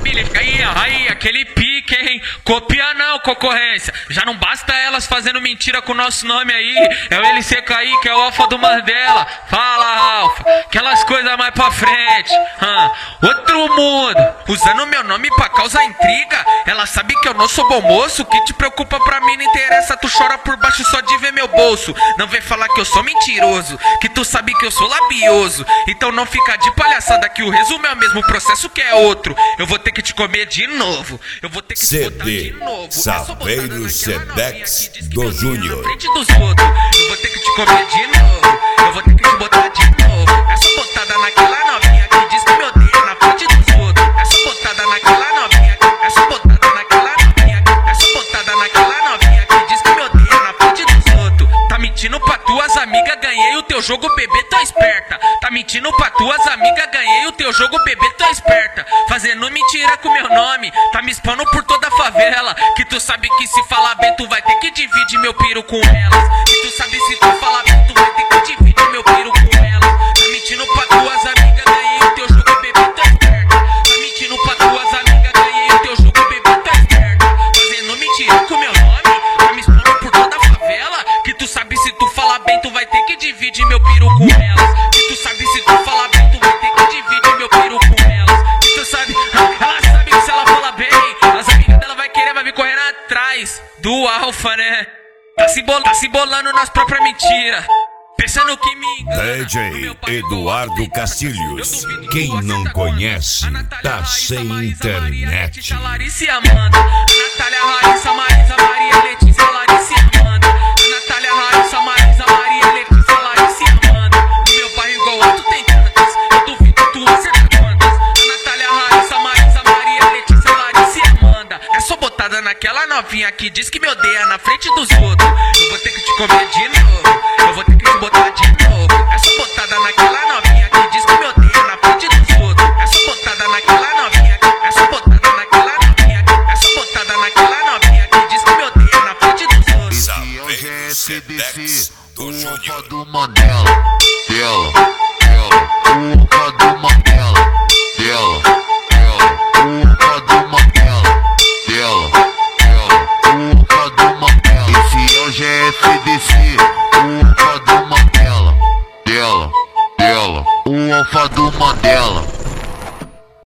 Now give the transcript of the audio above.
Aí, aquele pique, hein? Copia não, concorrência. Já não basta elas fazendo mentira com o nosso nome aí. É o LC Kaique, é o Alfa do Mandela. Fala, Alfa. Aquelas coisas mais pra frente. Outro mundo. Usando meu nome pra causar intriga. Ela sabe que eu não sou bom moço. O que te preocupa pra mim não interessa. Tu chora por baixo só de ver meu bolso. Não vem falar que eu sou mentiroso. Que tu sabe que eu sou labioso. Então não fica de palhaçada que o resumo é o mesmo processo que é outro. Eu vou ter que te comer de novo. Eu vou ter que te botar de novo. Saveiro Sedex do Júnior. Na frente dos outros. Eu vou ter que te comer de novo. Eu vou ter que te botar de novo. Essa botada naquela novinha que diz que me odeia na frente dos outros. Essa botada naquela novinha. Essa botada naquela novinha. Essa botada naquela novinha que diz que me odeia na frente dos outros. Tá mentindo pra tuas amigas, ganhei o teu jogo, bebê, tá esperta. Tá mentindo pra tuas amigas, ganhei o teu jogo, bebê, tá esperta. Fazendo mentira com meu nome, tá me expondo por toda a favela. Que tu sabe que se falar bem, tu vai ter que dividir meu piro com elas. Que tu sabe se tu falar bem, tu vai ter que dividir meu piro com elas. Tá mentindo pra tuas amigas, ganhei o teu jogo, bebê, tá esperta. Tá mentindo pra tuas amigas, ganhei o teu jogo, bebê, tá esperta. Fazendo mentira com meu nome, tá me expondo por toda a favela. Que tu sabe se tu falar bem, tu vai ter que dividir meu piro com elas. Que tu sabe se tu falar bem, tu vai ter que dividir meu piro com elas. Que tu sabe, ela sabe que se ela falar bem, as amigas dela vai querer, vai vir correndo atrás do Alfa, né? Tá se bolando nas próprias mentiras. Pensando que me engana. DJ Eduardo Castilhos. Quem não conhece, tá sem internet. Larissa e Amanda. Natália, Raíssa, Marisa, Maria, Letícia, Larissa e Amanda. Natália, Raíssa, Marisa, Maria, Letícia, Larissa e Amanda. No meu bairro igual alto tem tantas. Eu duvido tu acertar quantas. Natália, Raíssa, Marisa, Maria, Letícia, Larissa e Amanda. É só botada naquela novinha que diz que me odeia na frente dos outros. Eu vou ter que te comer de novo. Eu vou ter que te botar de novo. É só botada naquela novinha que diz que me odeia na frente dos outros. É só botada naquela novinha. É só botada naquela novinha. É só botada naquela novinha que diz que me odeia na frente dos outros. Saveiro Sedex do Júnior. Do Mandela, dela,